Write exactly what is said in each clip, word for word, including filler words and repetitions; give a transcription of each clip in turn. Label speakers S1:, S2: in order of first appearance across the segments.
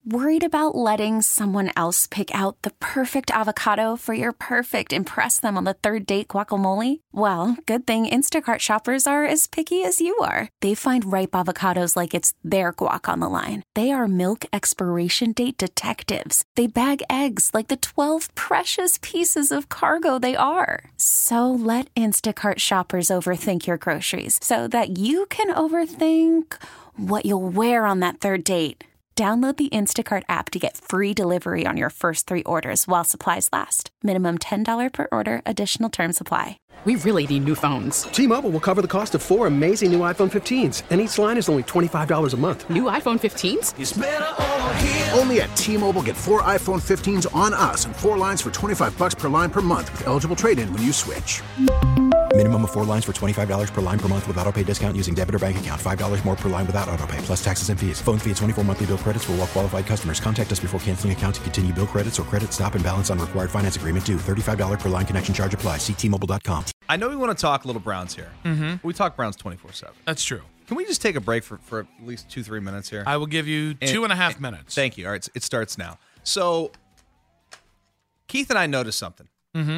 S1: Worried about letting someone else pick out the perfect avocado for your perfect impress them on the third date guacamole? Well, good thing Instacart shoppers are as picky as you are. They find ripe avocados like it's their guac on the line. They are milk expiration date detectives. They bag eggs like the twelve precious pieces of cargo they are. So let Instacart shoppers overthink your groceries so that you can overthink what you'll wear on that third date. Download the Instacart app to get free delivery on your first three orders while supplies last. Minimum ten dollars per order. Additional terms apply.
S2: We really need new phones.
S3: T-Mobile will cover the cost of four amazing new iPhone fifteens, and each line is only twenty-five dollars a month.
S2: New iPhone fifteens?
S4: It's better over here.
S5: Only at T-Mobile, get four iPhone fifteens on us and four lines for twenty-five dollars per line per month with eligible trade-in when you switch.
S6: Minimum of four lines for twenty-five dollars per line per month with autopay discount using debit or bank account. five dollars more per line without autopay, plus taxes and fees. Phone fee at twenty-four monthly bill credits for well-qualified customers. Contact us before canceling account to continue bill credits or credit stop and balance on required finance agreement due. thirty-five dollars per line connection charge applies. See T Mobile dot com.
S7: I know we want to talk little Browns here.
S8: Mm-hmm.
S7: We talk Browns twenty-four seven.
S8: That's true.
S7: Can we just take a break for, for at least two, three minutes here?
S8: I will give you two and, and a half
S7: and,
S8: minutes.
S7: Thank you. All right, it starts now. So, Keith and I noticed something.
S8: Mm-hmm.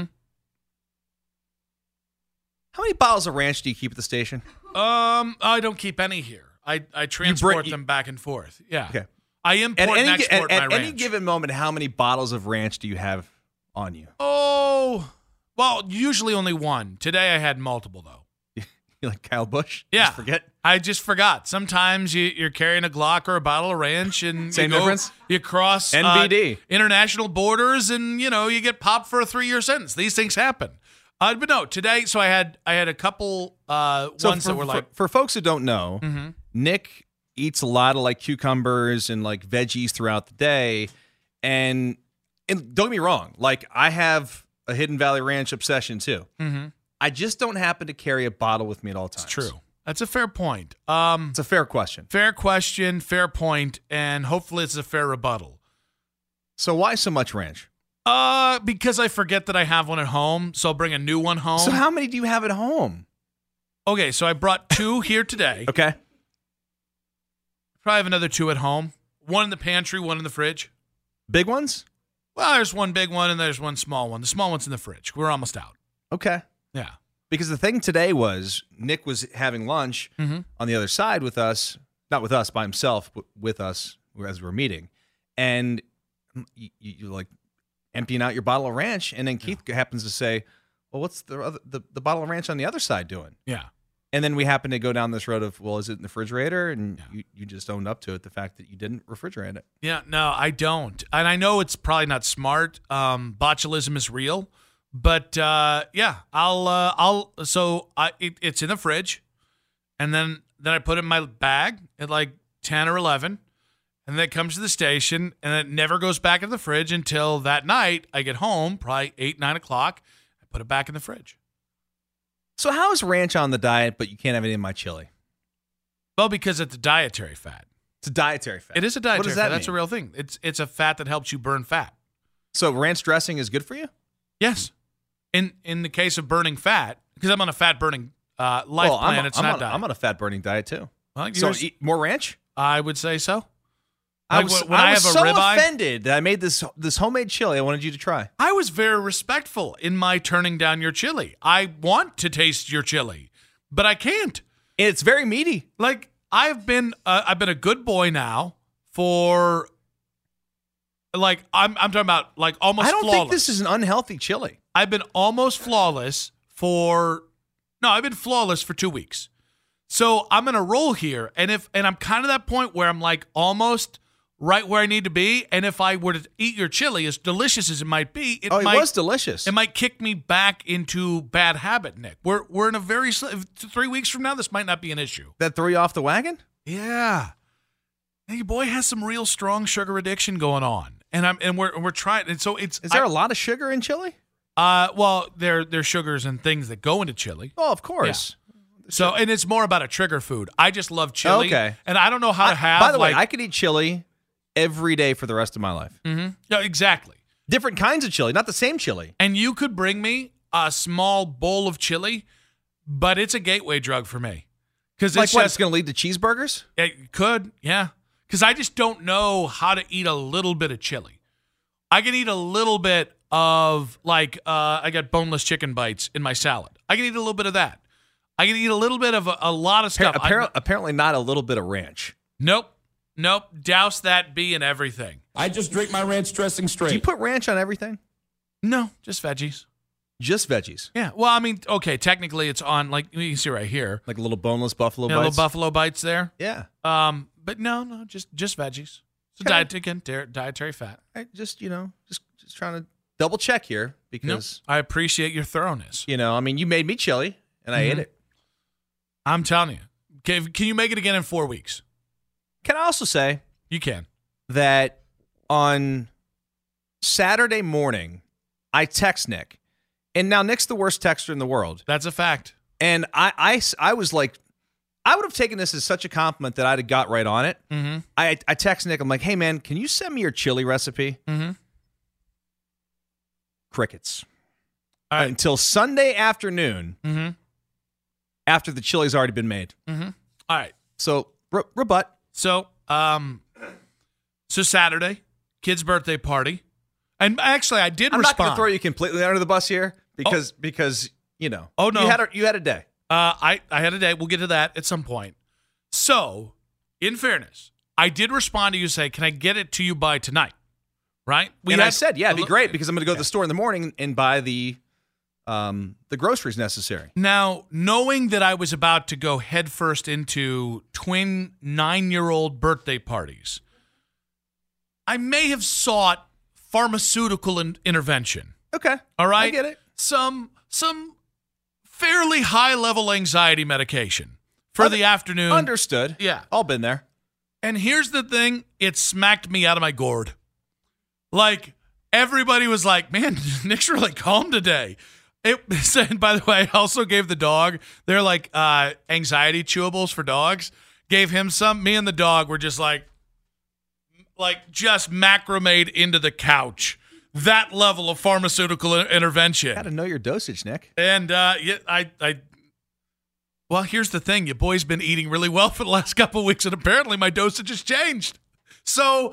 S7: How many bottles of ranch do you keep at the station?
S8: Um, I don't keep any here. I, I transport
S7: bring, you,
S8: them back and forth. Yeah.
S7: Okay.
S8: I import
S7: at
S8: and
S7: any,
S8: export
S7: at,
S8: my
S7: at
S8: ranch.
S7: any given moment, how many bottles of ranch do you have on you?
S8: Oh, well, usually only one. Today I had multiple, though.
S7: You're like Kyle Busch?
S8: Yeah.
S7: Just forget?
S8: I just forgot. Sometimes you, you're carrying a Glock or a bottle of ranch, and
S7: Same
S8: you go,
S7: difference?
S8: You cross
S7: N B D.
S8: Uh, international borders, and you know you get popped for a three-year sentence. These things happen. Uh, but no, today, so I had I had a couple uh,
S7: so
S8: ones
S7: for,
S8: that were like
S7: for, for folks who don't know,
S8: mm-hmm.
S7: Nick eats a lot of like cucumbers and like veggies throughout the day, and, and don't get me wrong, like I have a Hidden Valley Ranch obsession too.
S8: Mm-hmm.
S7: I just don't happen to carry a bottle with me at all times.
S8: It's true. That's a fair point. Um,
S7: it's a fair question.
S8: Fair question, fair point, and hopefully it's a fair rebuttal.
S7: So why so much ranch?
S8: Uh, because I forget that I have one at home, so I'll bring a new one home.
S7: So how many do you have at home?
S8: Okay, so I brought two here today.
S7: Okay.
S8: Probably have another two at home. One in the pantry, one in the fridge.
S7: Big ones?
S8: Well, there's one big one and there's one small one. The small one's in the fridge. We're almost out.
S7: Okay.
S8: Yeah.
S7: Because the thing today was Nick was having lunch
S8: mm-hmm.
S7: on the other side with us, not with us by himself, but with us as we were meeting. And you, you, you like emptying out your bottle of ranch, and then Keith yeah. happens to say, well, what's the, other, the the bottle of ranch on the other side doing?
S8: Yeah.
S7: And then we happen to go down this road of, well, is it in the refrigerator? And
S8: yeah.
S7: you, you just owned up to it, the fact that you didn't refrigerate it.
S8: Yeah, no, I don't. And I know it's probably not smart. Um, botulism is real. But, uh, yeah, I'll, uh, I'll, so I, it, it's in the fridge. And then, then I put it in my bag at like ten or eleven. And then it comes to the station, and it never goes back in the fridge until that night I get home, probably eight, nine o'clock. I put it back in the fridge.
S7: So how is ranch on the diet, but you can't have any of my chili?
S8: Well, because it's a dietary fat.
S7: It's a dietary fat.
S8: It is a dietary
S7: what does
S8: fat.
S7: That
S8: That's
S7: mean?
S8: a real thing. It's it's a fat that helps you burn fat.
S7: So ranch dressing is good for you?
S8: Yes. In in the case of burning fat, because I'm on a fat burning uh, life
S7: well,
S8: plan,
S7: I'm a,
S8: it's
S7: I'm
S8: not
S7: on,
S8: diet.
S7: I'm on a fat burning diet too.
S8: Well,
S7: so eat more ranch?
S8: I would say so.
S7: I
S8: Like,
S7: was,
S8: when
S7: I
S8: I
S7: was
S8: have a
S7: so
S8: ribeye,
S7: offended that I made this this homemade chili I wanted you to try.
S8: I was very respectful in my turning down your chili. I want to taste your chili, but I can't.
S7: And it's very meaty.
S8: Like I've been, uh, I've been a good boy now for, like I'm, I'm talking about like almost.
S7: I don't
S8: flawless.
S7: think this is an unhealthy chili.
S8: I've been almost flawless for, no, I've been flawless for two weeks. So I'm gonna roll here, and if and I'm kind of that point where I'm like almost right where I need to be. And if I were to eat your chili, as delicious as it might be, it
S7: oh, it
S8: might,
S7: was delicious.
S8: It might kick me back into bad habit, Nick. We're we're in a very three weeks from now. This might not be an issue.
S7: That threw you off the wagon?
S8: Yeah. Hey, your boy has some real strong sugar addiction going on, and I'm and we're and we're trying. And so it's
S7: is there
S8: I,
S7: a lot of sugar in chili?
S8: Uh, well, there there's sugars and things that go into chili.
S7: Oh, of course.
S8: Yeah. So, and it's more about a trigger food. I just love chili.
S7: Okay.
S8: And I don't know how to have.
S7: I, by the
S8: like,
S7: way, I could eat chili every day for the rest of my life.
S8: Mm-hmm. Yeah, exactly.
S7: Different kinds of chili, not the same chili.
S8: And you could bring me a small bowl of chili, but it's a gateway drug for me. Because
S7: like
S8: it's
S7: what?
S8: just
S7: It's going to lead to cheeseburgers?
S8: It could, yeah. because I just don't know how to eat a little bit of chili. I can eat a little bit of, like, uh, I got boneless chicken bites in my salad. I can eat a little bit of that. I can eat a little bit of a, a lot of stuff.
S7: Appar- apparently not a little bit of ranch.
S8: Nope. Nope. Douse that bee and everything.
S4: I just drink my ranch dressing straight.
S7: Do you put ranch on everything?
S8: No, just veggies.
S7: Just veggies.
S8: Yeah. Well, I mean, okay, technically it's on, like, you can see right here.
S7: Like little boneless buffalo
S8: Yeah,
S7: bites?
S8: little buffalo bites there.
S7: Yeah.
S8: Um, but no, no, just just veggies. It's a
S7: Okay.
S8: diet, again, di- dietary fat.
S7: I just, you know, just just trying to double check here
S8: Nope.
S7: because,
S8: I appreciate your thoroughness.
S7: you know, I mean, you made me chili and I
S8: Mhm.
S7: ate it.
S8: I'm telling you. Can, can you make it again in four weeks?
S7: Can I also say
S8: You can.
S7: that on Saturday morning, I text Nick, and now Nick's the worst texter in the world.
S8: That's a fact.
S7: And I, I, I was like, I would have taken this as such a compliment that I'd have got right on it.
S8: Mm-hmm.
S7: I, I text Nick, I'm like, hey, man, can you send me your chili recipe?
S8: Mm-hmm.
S7: Crickets.
S8: All right.
S7: Until Sunday afternoon,
S8: Mm-hmm.
S7: after the chili's already been made.
S8: Mm-hmm. All right.
S7: So, re- rebut.
S8: So, um, so Saturday, kid's birthday party. And actually, I did
S7: I'm not
S8: respond.
S7: going to throw you completely under the bus here because, because you know.
S8: Oh, no.
S7: You had a, you had a day.
S8: Uh, I, I had a day. We'll get to that at some point. So, in fairness, I did respond to you say, can I get it to you by tonight? Right? We
S7: and I
S8: had
S7: said, yeah, it'd
S8: a
S7: be
S8: li-
S7: great because I'm going to go to the store in the morning and buy the um, the groceries necessary.
S8: Now, knowing that I was about to go headfirst into twin nine-year-old birthday parties, I may have sought pharmaceutical in- intervention.
S7: Okay.
S8: All right?
S7: I get it.
S8: Some some fairly high-level anxiety medication for
S7: Under-
S8: the afternoon.
S7: Understood.
S8: Yeah.
S7: All been there.
S8: And here's the thing, it smacked me out of my gourd. Like, everybody was like, man, Nick's really calm today. It said, by the way, I also gave the dog, they're like uh, anxiety chewables for dogs. Gave him some. Me and the dog were just like, like just macrameed into the couch. That level of pharmaceutical in- intervention.
S7: Got to know your dosage, Nick.
S8: And uh, yeah, I, I, well, here's the thing. Your boy's been eating really well for the last couple of weeks, and apparently my dosage has changed. So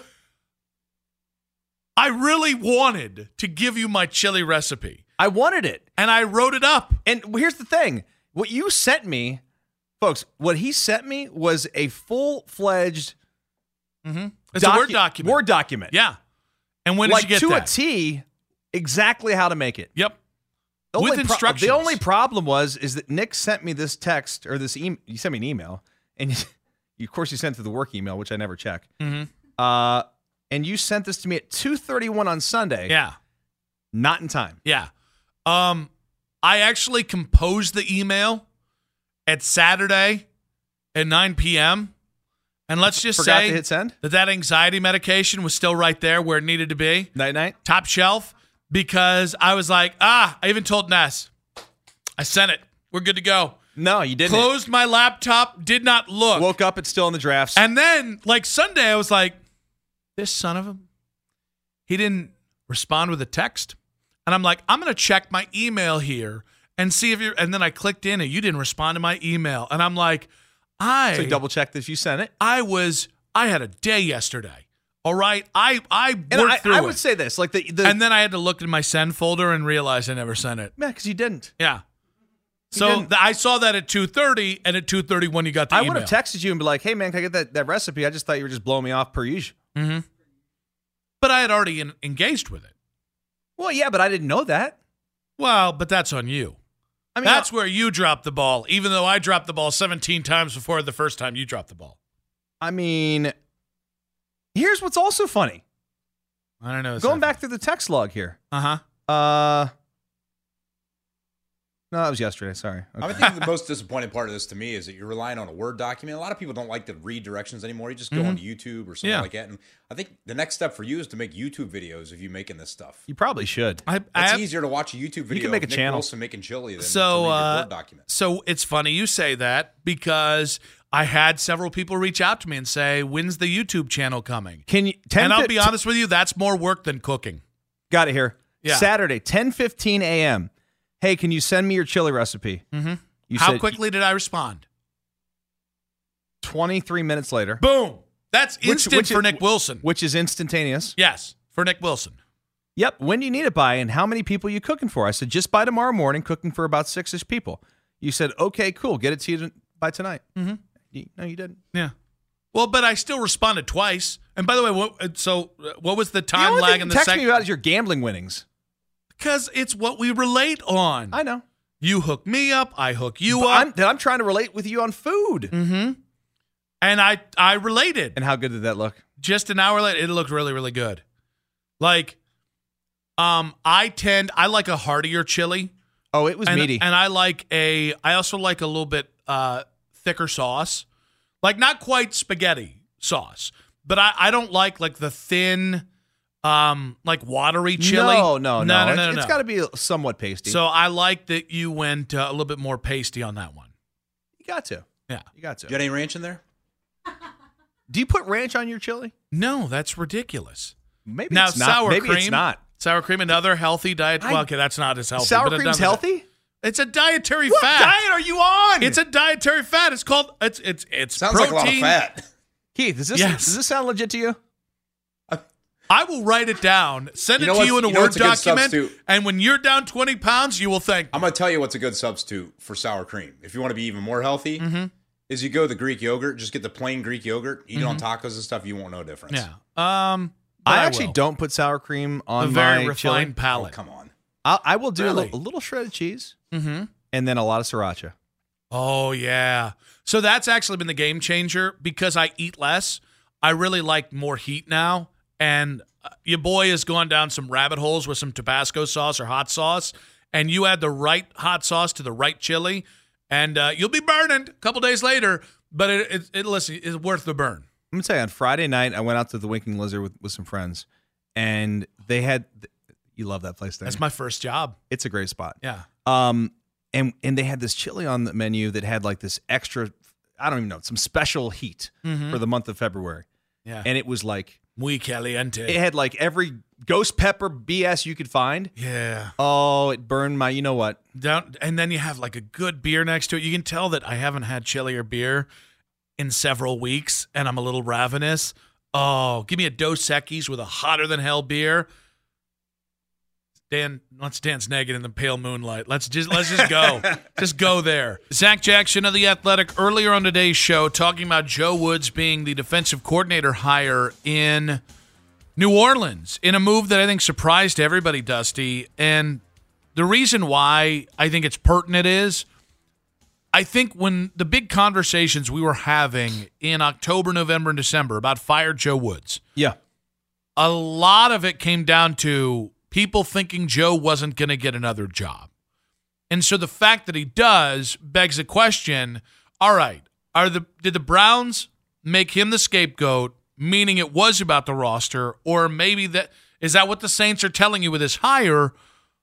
S8: I really wanted to give you my chili recipe,
S7: I wanted it.
S8: and I wrote it up.
S7: And here's the thing. What you sent me, folks, what he sent me was a full-fledged
S8: Mm-hmm. It's a
S7: docu-
S8: Word document.
S7: Word document.
S8: Yeah. And when
S7: like
S8: did you get
S7: to
S8: that?
S7: a T, exactly how to make it.
S8: Yep.
S7: The
S8: With
S7: only pro-
S8: instructions.
S7: the only problem was is that Nick sent me this text or this email. You sent me an email, and you, you, of course you sent it to the work email, which I never check.
S8: Mm-hmm.
S7: Uh, and you sent this to me at two thirty-one on Sunday.
S8: Yeah.
S7: Not in time.
S8: Yeah. Um, I actually composed the email at Saturday at nine p.m. And let's just
S7: Forgot
S8: say
S7: to hit send?
S8: that that anxiety medication was still right there where it needed to be.
S7: Night night.
S8: Top shelf, because I was like, ah, I even told Ness. I sent it. We're good to go.
S7: No, you didn't.
S8: Closed my laptop, did not look.
S7: Woke up, it's still in the drafts.
S8: And then, like Sunday, I was like, this son of a, he didn't respond with a text. And I'm like, I'm going to check my email here and see if you're, and then I clicked in and you didn't respond to my email. And I'm like, I,
S7: so you double checked if you sent it.
S8: I was, I had a day yesterday. All right. I, I worked
S7: And I,
S8: through
S7: I
S8: it.
S7: would say this, like the, the
S8: And then I had to look in my send folder and realize I never sent it.
S7: man, because you didn't.
S8: Yeah. So
S7: didn't.
S8: th- I saw that at two thirty, and at two thirty when you got the
S7: I
S8: email.
S7: would have texted you and be like, hey man, can I get that, that recipe? I just thought you were just blowing me off per usual.
S8: Mm-hmm. But I had already in, engaged with it.
S7: Well, yeah, but I didn't know that.
S8: Well, but that's on you.
S7: I mean,
S8: That's where you dropped the ball, even though I dropped the ball seventeen times before the first time you dropped the ball.
S7: I mean, here's what's also funny.
S8: I don't know.
S7: Going back through the text log here.
S8: Uh-huh.
S7: Uh, no, that was yesterday. Sorry. Okay.
S4: I think the most disappointing part of this to me is that you're relying on a Word document. A lot of people don't like to read directions anymore. You just go
S8: Mhm.
S4: onto YouTube or something
S8: Yeah.
S4: like that. And I think the next step for you is to make YouTube videos if you're making this stuff.
S7: You probably should.
S8: I, I
S4: It's
S8: have-
S4: easier to watch a YouTube video
S7: can make
S4: of
S7: a
S4: Nick
S7: channel.
S4: Wilson making chili than
S8: So,
S4: to read
S8: uh,
S4: your Word document.
S8: so it's funny you say that because I had several people reach out to me and say, when's the YouTube channel coming?
S7: Can you? ten
S8: And I'll
S7: fif-
S8: be honest with you, that's more work than cooking.
S7: Got it here.
S8: Yeah.
S7: Saturday, ten fifteen a.m. Hey, can you send me your chili recipe?
S8: Mm-hmm.
S7: You
S8: How
S7: said
S8: quickly did I respond?
S7: twenty-three minutes later.
S8: Boom. That's
S7: Which-
S8: instant
S7: which
S8: for
S7: is-
S8: Nick Wilson.
S7: which is instantaneous.
S8: Yes, for Nick Wilson.
S7: Yep. When do you need it by, and how many people are you cooking for? I said, just by tomorrow morning, cooking for about six-ish people. You said, okay, cool, get it to you by tonight. Mm-hmm. You, no, you didn't.
S8: Yeah. Well, but I still responded twice. And by the way, what, so uh, what was the
S7: The
S8: time
S7: only
S8: lag
S7: thing
S8: in
S7: you
S8: the
S7: text
S8: second?
S7: me about is your gambling winnings.
S8: Because it's what we relate on.
S7: I know.
S8: You hook me up, I hook you
S7: But
S8: up.
S7: I'm, then I'm trying to relate with you on food.
S8: Mm-hmm. And I, I related.
S7: And how good did that look?
S8: Just an hour later, it looked really, really good. Like, um, I tend, I like a heartier chili.
S7: Oh, it was
S8: and,
S7: meaty.
S8: And I like a, I also like a little bit uh, thicker sauce. Like, not quite spaghetti sauce, but I, I don't like, like, the thin, um, like, watery chili.
S7: No, no, no.
S8: no, no, no,
S7: It's,
S8: no.
S7: it's got to be somewhat pasty.
S8: So I like that you went uh, a little bit more pasty on that one.
S7: you got to.
S8: Yeah.
S7: You got to.
S4: You got any ranch in there?
S7: Do you put ranch on your chili?
S8: No, that's ridiculous.
S7: Maybe
S8: Now,
S7: it's not.
S8: sour
S7: Maybe
S8: cream.
S7: it's not.
S8: Sour cream, another healthy diet.
S7: I-
S8: well, okay, that's not as healthy.
S7: Sour
S8: but it
S7: cream's
S8: doesn't-
S7: healthy?
S8: It's a dietary
S7: What
S8: fat.
S7: diet are you on?
S8: It's a dietary fat. It's called. It's it's it's
S4: Sounds
S8: protein.
S4: like a lot of fat.
S7: Keith, is this,
S8: Yes.
S7: does this sound legit to you?
S8: I will write it down, send
S4: You
S8: it
S4: know
S8: to
S4: what-
S8: you in a
S4: you know
S8: Word
S4: what's a good
S8: document,
S4: substitute?
S8: and when you're down twenty pounds, you will thank me.
S4: I'm going to tell you what's a good substitute for sour cream. If you want to be even more healthy,
S8: Mm-hmm.
S4: is you go the Greek yogurt. Just get the plain Greek yogurt. Eat it on tacos and stuff. You won't know a difference.
S8: Yeah. Um. but
S7: I actually
S8: will.
S7: don't put sour cream
S8: A
S7: on
S8: very
S7: my
S8: refined
S7: chili.
S4: Oh,
S8: palate.
S4: come on.
S7: I, I will do a,
S8: Really?
S7: little, a little shredded cheese
S8: Mm-hmm.
S7: and then a lot of sriracha.
S8: Oh yeah. So that's actually been the game changer because I eat less. I really like more heat now, and uh, your boy has gone down some rabbit holes with some Tabasco sauce or hot sauce, and you add the right hot sauce to the right chili, and uh, you'll be burning a couple days later. But it, it, it listen, it's worth the burn.
S7: I'm gonna tell you, on Friday night, I went out to the Winking Lizard with, with some friends, and they had. You love that place, don't
S8: That's
S7: you?
S8: my first job.
S7: It's a great spot.
S8: Yeah.
S7: Um, and and they had this chili on the menu that had like this extra, I don't even know, some special heat for the month of February,
S8: Yeah.
S7: and it was like
S8: Muy caliente.
S7: it had like every ghost pepper B S you could find.
S8: yeah.
S7: Oh, it burned my. You know what?
S8: Down, and then you have like a good beer next to it. You can tell that I haven't had chili or beer in several weeks, and I'm a little ravenous. Oh, give me a Dos Equis with a hotter than hell beer. Dan, let's dance naked in the pale moonlight. Let's just let's just go, just go there. Zach Jackson of The Athletic earlier on today's show talking about Joe Woods being the defensive coordinator hire in New Orleans in a move that I think surprised everybody, Dusty. And the reason why I think it's pertinent is I think when the big conversations we were having in October, November, and December about fire Joe Woods,
S7: Yeah.
S8: a lot of it came down to people thinking Joe wasn't going to get another job. And so the fact that he does begs the question, all right, are the did the Browns make him the scapegoat, meaning it was about the roster, or maybe that is that what the Saints are telling you with this hire,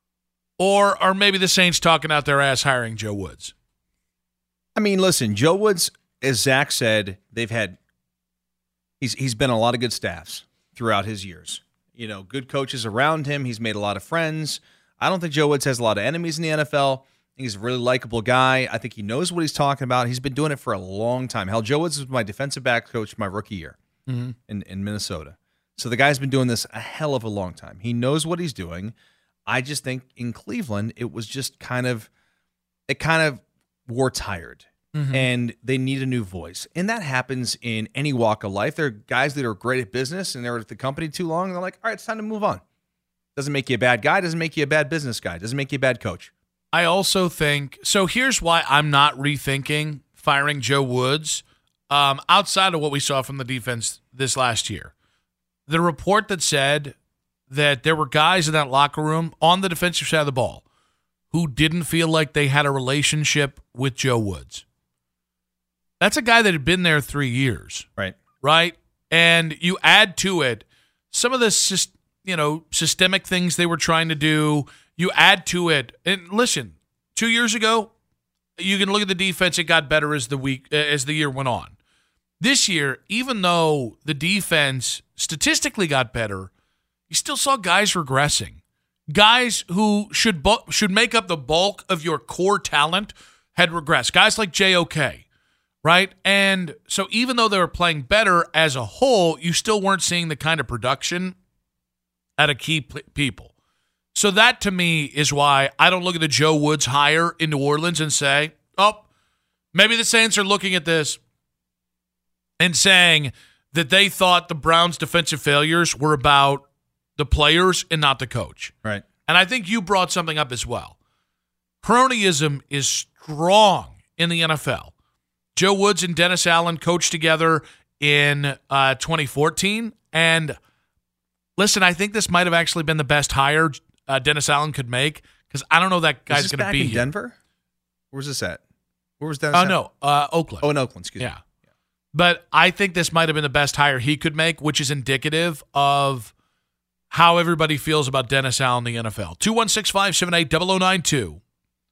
S8: or are maybe the Saints talking out their ass hiring Joe Woods?
S7: I mean, listen, Joe Woods, as Zach said, they've had he's he's been on a lot of good staffs throughout his years. You know, good coaches around him. He's made a lot of friends. I don't think Joe Woods has a lot of enemies in the N F L. I think he's a really likable guy. I think he knows what he's talking about. He's been doing it for a long time. Hell, Joe Woods was my defensive back coach my rookie year
S8: Mm-hmm.
S7: in, in Minnesota. So the guy's been doing this a hell of a long time. He knows what he's doing. I just think in Cleveland, it was just kind of, it kind of wore tired.
S8: Mm-hmm.
S7: And they need a new voice. And that happens in any walk of life. There are guys that are great at business and they're at the company too long. And they're like, all right, it's time to move on. Doesn't make you a bad guy. Doesn't make you a bad business guy. Doesn't make you a bad coach.
S8: I also think so. Here's why I'm not rethinking firing Joe Woods. Um, outside of what we saw from the defense this last year, the report that said that there were guys in that locker room on the defensive side of the ball who didn't feel like they had a relationship with Joe Woods. That's a guy that had been there three years,
S7: Right.
S8: right? And you add to it some of the sys- you know systemic things they were trying to do. You add to it, and listen, two years ago, you can look at the defense; it got better as the week as the year went on. This year, even though the defense statistically got better, you still saw guys regressing. Guys who should bu- should make up the bulk of your core talent had regressed. Guys like J O K. right? And so even though they were playing better as a whole, you still weren't seeing the kind of production out of key p- people. So that to me is why I don't look at the Joe Woods hire in New Orleans and say, oh, maybe the Saints are looking at this and saying that they thought the Browns' defensive failures were about the players and not the coach.
S7: Right.
S8: And I think you brought something up as well. Cronyism is strong in the N F L. Joe Woods and Dennis Allen coached together in uh, twenty fourteen. And listen, I think this might have actually been the best hire uh, Dennis Allen could make because I don't know that guy's going to be
S7: in
S8: here.
S7: Denver? Where was this at? Where was Dennis
S8: Oh,
S7: Allen?
S8: no, uh, Oakland.
S7: Oh, in Oakland, excuse
S8: yeah.
S7: me.
S8: But I think this might have been the best hire he could make, which is indicative of how everybody feels about Dennis Allen in the N F L. two one six, five seven eight, zero zero nine two.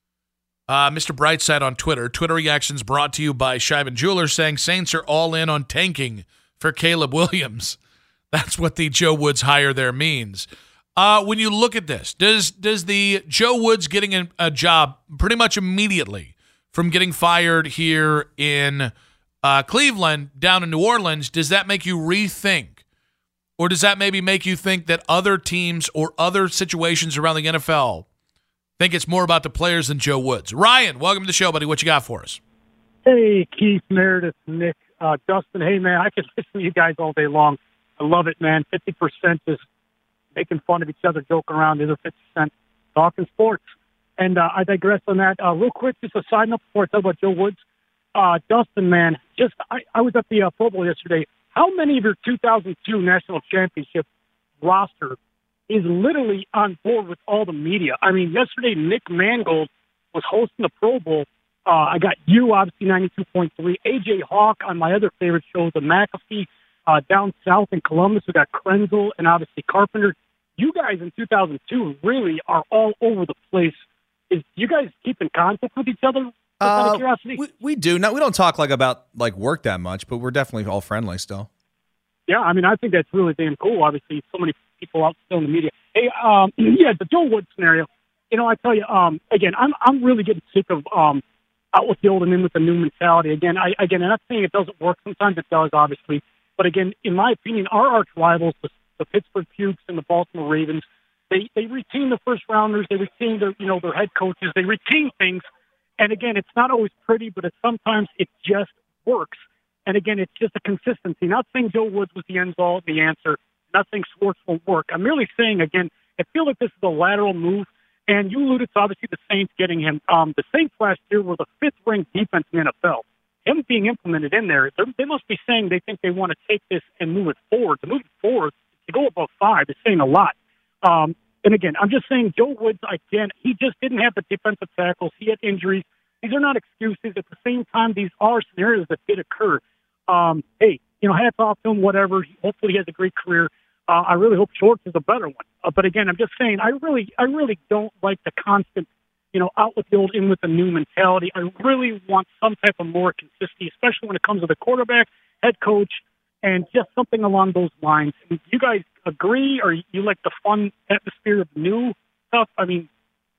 S8: Uh, Mister Brightside on Twitter. Twitter reactions brought to you by Scheiben Jewelers saying Saints are all in on tanking for Caleb Williams. That's what the Joe Woods hire there means. Uh, when you look at this, does does the Joe Woods getting a, a job pretty much immediately from getting fired here in uh, Cleveland down in New Orleans, does that make you rethink? Or does that maybe make you think that other teams or other situations around the N F L think it's more about the players than Joe Woods? Ryan, welcome to the show, buddy. What you got for us?
S9: Hey, Keith, Meredith, Nick, uh, Dustin. Hey, man, I could listen to you guys all day long. I love it, man. fifty percent is making fun of each other, joking around. The other fifty percent talking sports. And uh, I digress on that. Uh, real quick, just a side note before I talk about Joe Woods. Uh, Dustin, man, just I, I was at the uh, Pro Bowl yesterday. How many of your two thousand two national championship roster is literally on board with all the media? I mean, yesterday Nick Mangold was hosting the Pro Bowl. Uh, I got you, obviously, ninety-two point three. A J Hawk on my other favorite show, the McAfee, uh, down south in Columbus. We got Krenzel and obviously Carpenter. You guys in two thousand two really are all over the place. Is you guys keep in contact with each other? Out of curiosity?
S7: Uh, we, we do. No, we don't talk like about like work that much, but we're definitely all friendly still.
S9: Yeah, I mean, I think that's really damn cool. Obviously, so many people out still in the media. Hey, um, yeah, the Joe Woods scenario. You know, I tell you, um, again, I'm I'm really getting sick of um, out with the old and in with the new mentality. Again, I again, I'm not saying it doesn't work. Sometimes it does, obviously. But again, in my opinion, our arch rivals, the, the Pittsburgh Pukes and the Baltimore Ravens, they they retain the first rounders. They retain their you know their head coaches. They retain things. And again, it's not always pretty, but it, sometimes it just works. And again, it's just a consistency. Not saying Joe Woods was the end all, the answer. Not saying Schwartz won't work. I'm merely saying, again, I feel like this is a lateral move. And you alluded to, obviously, the Saints getting him. Um, the Saints last year were the fifth-ranked defense in the N F L. Him being implemented in there, they must be saying they think they want to take this and move it forward. To move it forward, to go above five is saying a lot. Um, And again, I'm just saying Joe Woods, again, he just didn't have the defensive tackles. He had injuries. These are not excuses. At the same time, these are scenarios that did occur. Um, hey, you know, hats off to him, whatever. Hopefully he has a great career. Uh, I really hope Schwartz is a better one. Uh, but again, I'm just saying, I really, I really don't like the constant, you know, out with the old, in with the new mentality. I really want some type of more consistency, especially when it comes to the quarterback, head coach, and just something along those lines. Do you guys agree, or you like the fun atmosphere of new stuff? I mean,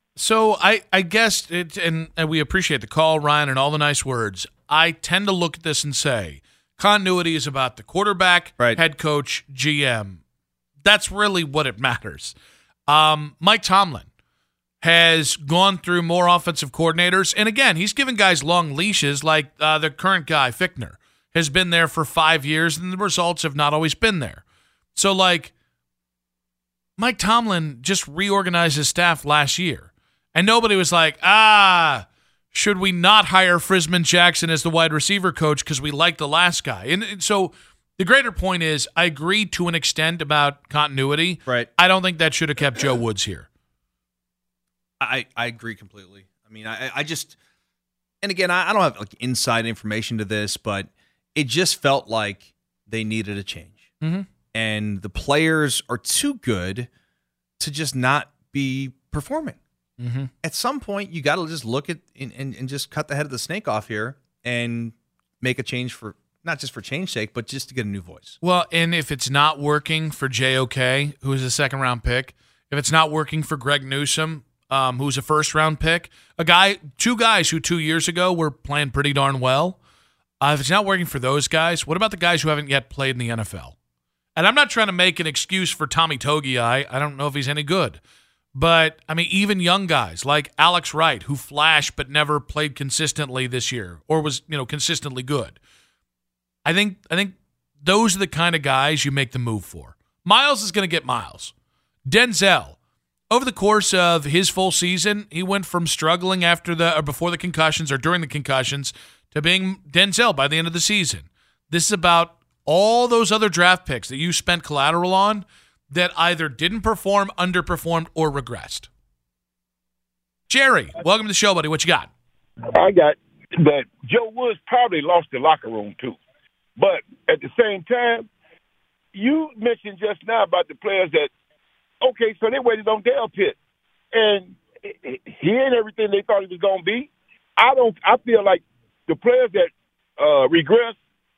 S8: so I, I guess, it, and, and we appreciate the call, Ryan, and all the nice words. I tend to look at this and say continuity is about the quarterback,
S7: right,
S8: head coach, G M. That's really what it matters. Um, Mike Tomlin has gone through more offensive coordinators, and again, he's given guys long leashes, like uh, the current guy, Fichtner, has been there for five years, and the results have not always been there. So, like, Mike Tomlin just reorganized his staff last year, and nobody was like, ah, should we not hire Frisman Jackson as the wide receiver coach because we like the last guy? And, and so the greater point is I agree to an extent about continuity.
S7: Right.
S8: I don't think that should have kept Joe Woods here.
S7: I, I agree completely. I mean, I, I just – and again, I, I don't have like inside information to this, but it just felt like they needed a change.
S8: Mm-hmm.
S7: And the players are too good to just not be performing.
S8: Mm-hmm.
S7: At some point, you got to just look at and, and, and just cut the head of the snake off here and make a change for not just for change's sake, but just to get a new voice.
S8: Well, and if it's not working for J O K, who is a second round pick, if it's not working for Greg Newsome, um, who's a first round pick, a guy, two guys who two years ago were playing pretty darn well. Uh, if it's not working for those guys, what about the guys who haven't yet played in the N F L? And I'm not trying to make an excuse for Tommy Togiai. I don't know if he's any good. But, I mean, even young guys like Alex Wright, who flashed but never played consistently this year or was, you know, consistently good. I think I think those are the kind of guys you make the move for. Miles is going to get Miles. Denzel, over the course of his full season, he went from struggling after the or before the concussions or during the concussions to being Denzel by the end of the season. This is about all those other draft picks that you spent collateral on that either didn't perform, underperformed, or regressed. Jerry, welcome to the show, buddy. What you got?
S10: I got that Joe Woods probably lost the locker room, too. But at the same time, you mentioned just now about the players that, okay, so they waited on Dale Pitt. And he ain't everything they thought he was going to be. I don't. I feel like the players that uh, regress,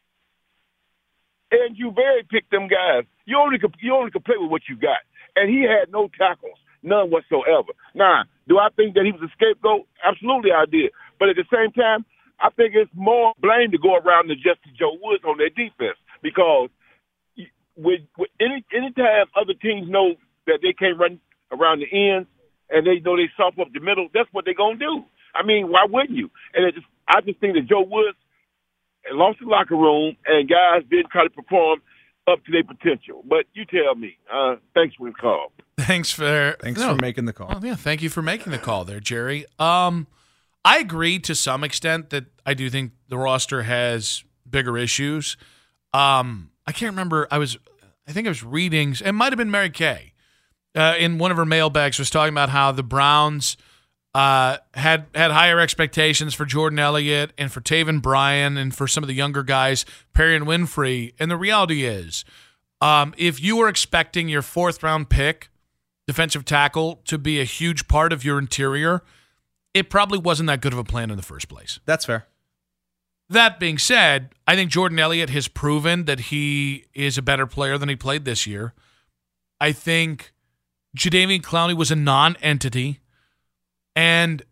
S10: and you very picked them guys. You only could, you only could play with what you got. And he had no tackles, none whatsoever. Now, do I think that he was a scapegoat? Absolutely I did. But at the same time, I think it's more blame to go around than just Joe Woods on their defense. Because with, with any anytime other teams know that they can't run around the ends and they know they soft up the middle, that's what they're going to do. I mean, why wouldn't you? And it just, I just think that Joe Woods lost the locker room and guys didn't try to perform up to their potential. But you tell me. Uh, thanks for the call.
S8: Thanks for
S7: Thanks
S8: no.
S7: for making the call.
S8: Oh, yeah, thank you for making the call there, Jerry. Um, I agree to some extent that I do think the roster has bigger issues. Um, I can't remember. I was, I think I was reading. It might have been Mary Kay uh, in one of her mailbags was talking about how the Browns uh, had had higher expectations for Jordan Elliott and for Taven Bryan and for some of the younger guys, Perry and Winfrey. And the reality is, um, if you were expecting your fourth round pick, defensive tackle, to be a huge part of your interior, it probably wasn't that good of a plan in the first place.
S7: That's fair.
S8: That being said, I think Jordan Elliott has proven that he is a better player than he played this year. I think Jadeveon Clowney was a non-entity, and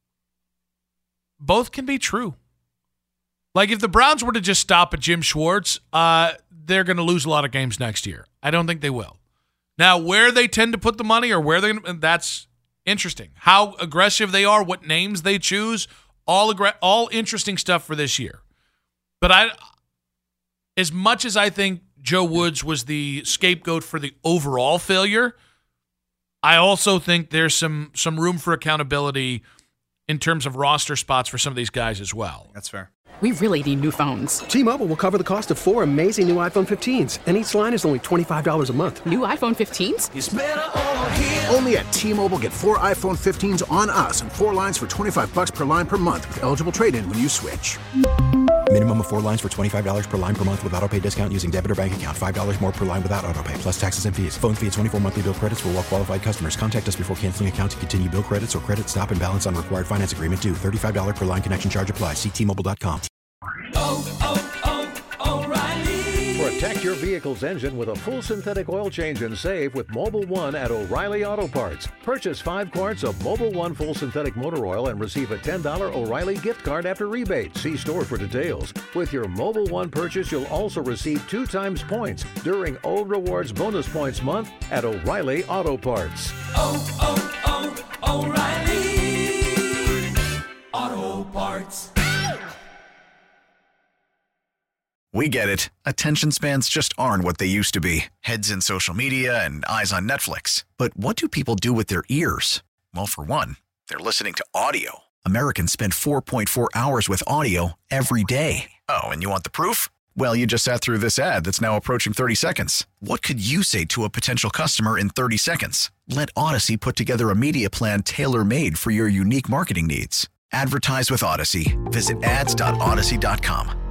S8: both can be true. Like, if the Browns were to just stop at Jim Schwartz, uh, they're going to lose a lot of games next year. I don't think they will. Now, where they tend to put the money or where they're – that's interesting. How aggressive they are, what names they choose, all aggr- all interesting stuff for this year. But I, as much as I think Joe Woods was the scapegoat for the overall failure, I also think there's some some room for accountability in terms of roster spots for some of these guys as well.
S7: That's fair.
S2: We really need new phones.
S3: T-Mobile will cover the cost of four amazing new iPhone fifteens, and each line is only twenty-five dollars a month.
S2: New iPhone fifteens?
S5: It's better over here. Only at T-Mobile, get four iPhone fifteens on us and four lines for twenty-five bucks per line per month with eligible trade-in when you switch.
S6: Minimum of four lines for twenty-five dollars per line per month with autopay discount using debit or bank account. five dollars more per line without autopay, plus taxes and fees. Phone fee at twenty-four monthly bill credits for well-qualified customers. Contact us before canceling account to continue bill credits or credit stop and balance on required finance agreement due. thirty-five dollars per line connection charge applies. See T Mobile dot com.
S11: Oh, oh, oh, O'Reilly.
S12: Protect your vehicle's engine with a full synthetic oil change and save with Mobil One at O'Reilly Auto Parts. Purchase five quarts of Mobil One full synthetic motor oil and receive a ten dollars O'Reilly gift card after rebate. See store for details. With your Mobil One purchase, you'll also receive two times points during O Rewards Bonus Points Month at O'Reilly Auto Parts.
S11: Oh, oh, oh, O'Reilly Auto Parts.
S13: We get it. Attention spans just aren't what they used to be. Heads in social media and eyes on Netflix. But what do people do with their ears? Well, for one, they're listening to audio. Americans spend four point four hours with audio every day. Oh, and you want the proof? Well, you just sat through this ad that's now approaching thirty seconds. What could you say to a potential customer in thirty seconds? Let Odyssey put together a media plan tailor-made for your unique marketing needs. Advertise with Odyssey. Visit ads dot odyssey dot com.